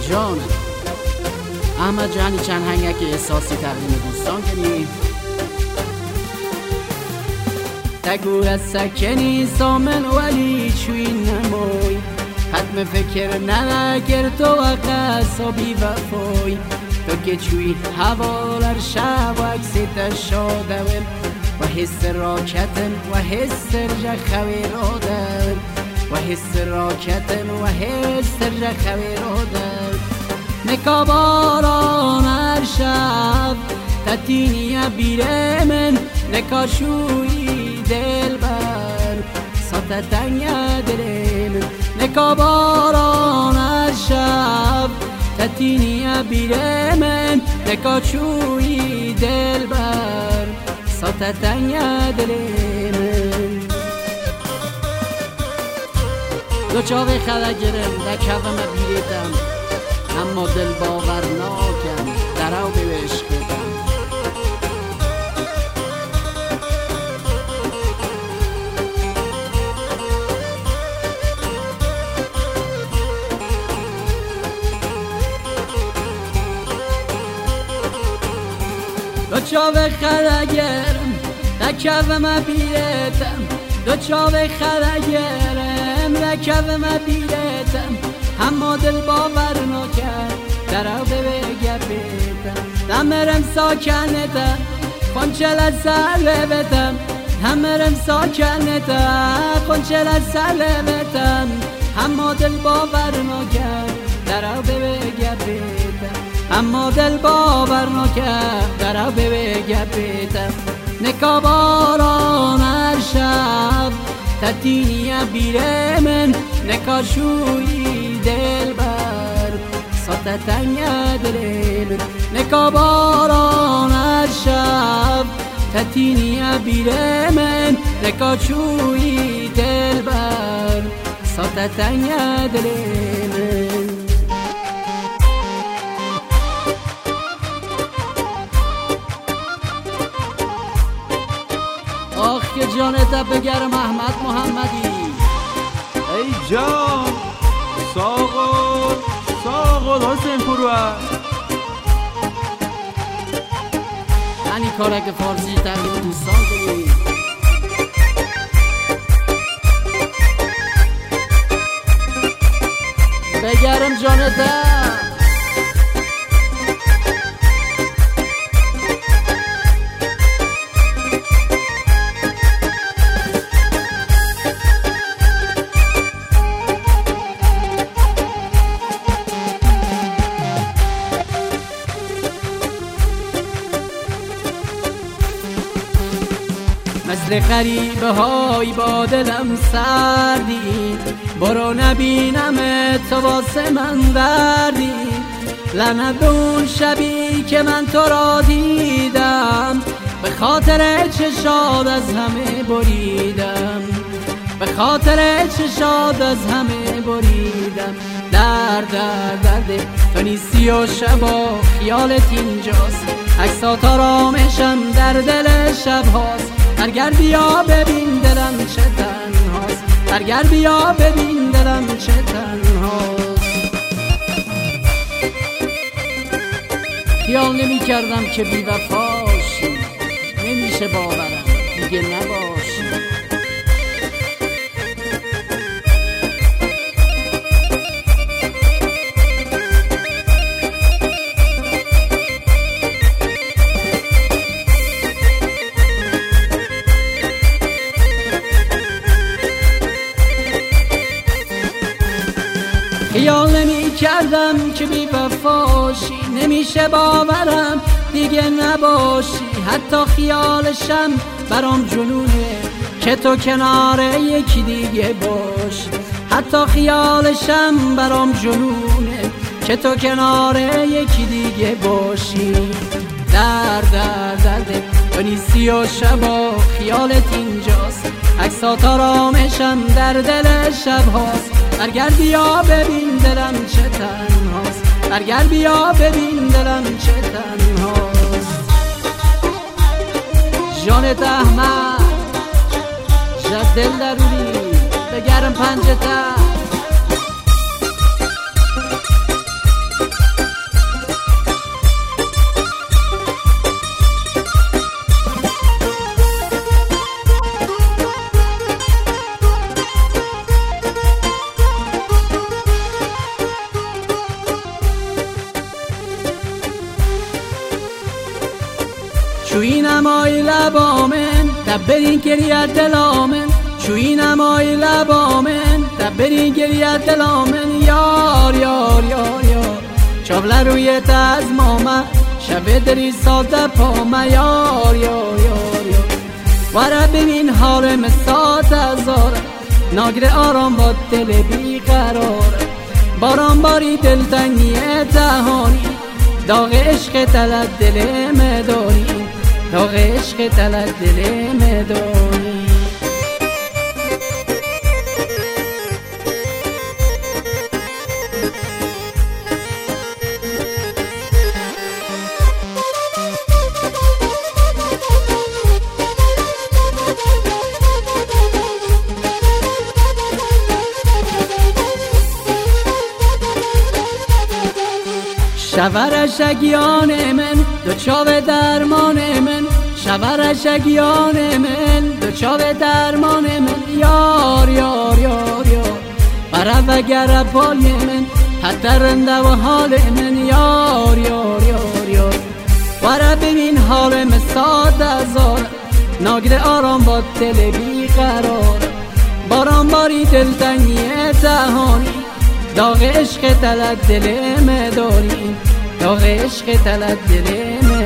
جان احمد جانی چند هنگک احساسی تقدیم دوستان کنیم. تگو از سکنی سامن ولی چوی نموی حتم فکر نگر تو وقت بی وفای تو که چوی حوالر شب و اکسیت شادم و حس راکتن و حس رجخوی رادن و حس راکتن و حس رجخوی رادن نکاباران هر شب تتینی بیره من نکاشوی دل بر ساتتنگ دل من نکاباران هر شب تتینی بیره من نکاشوی دل بر ساتتنگ دل من دو چاوه خلگرم دکوم بیریتم اما دل باور ناکم درو به عشق بدم دو چاوه خلگرم دکوم بیریتم دو چاوه خلگرم دکوم بیریتم اما دل باور نکرد درو به گپیدم دمرم ساکنتم خونچل سر بتم دمرم ساکنتم خونچل سر بتم اما دل باور نکرد درو به گپیدم اما دل باور نکرد درو به گپیدم نکاباران هر شب تتینی بیره من نکاشوی دل بر ساتتنگ دل من نکاباران هر شب تتینی بیره من نکاشوی دل بر ساتتنگ دل من آخ که جانت بگرم احمد محمدی ای جان ساقل حسین پروه یعنی کارک فارسی تقدیم دوستان کنید. بگرم جانت مثل غریبه های با دلم سردی برو نبینم تو واسه من دردی لعنت به اون شبی که من تو را دیدم به خاطر چشاد از همه بریدم به خاطر چشاد از همه بریدم درد تو نیستی و شبا خیالت اینجاست عکسات آرامشم در دل شب هاست برگر بیا ببین دلم چه تنهاست برگر بیا ببین دلم چه تنهاست خیال نمی کردم که بی وفاشی نمیشه باورم دیگه نباشی خیال نمی کردم که بی وفاشی نمیشه باورم دیگه نباشی حتی خیالشم برام جنونه که تو کنار یکی دیگه باشی حتی خیالشم برام جنونه که تو کنار یکی دیگه باشی درد تو نیستی و شبا خیالت اینجاست عکسات آرامشم در دل شب هاست برگر بیا ببین دلم چه تنهاست برگر بیا ببین دلم چه تنهاست جانت احمد جد دل درونی بگرم پنجته نمای لبامن دبرین گریت دلامن شوی نمای لبامن دبرین گریت دلامن یار یار یار یار چابله روی تز ماما شب دری ساده پاما یار یار یار یار وره ببین حالم ساده زاره ناگره آرام با دل بی قراره باران باری دلتنگی دهانی داغ عشق تلت دل مداری داغ عشق تلت دل مداری شورشگیان من دو چاو درمان من شورشگیان من دو چاو درمان من یار یار یار یار برا و گر پای من پترنده و حال من یار یار یار یار برا ببین حالم ساده زار ناگره آرام با دل بی قرار باران باری دلتنگی دهانی داغ عشق تلت دل مداری داغ عشق تلت دل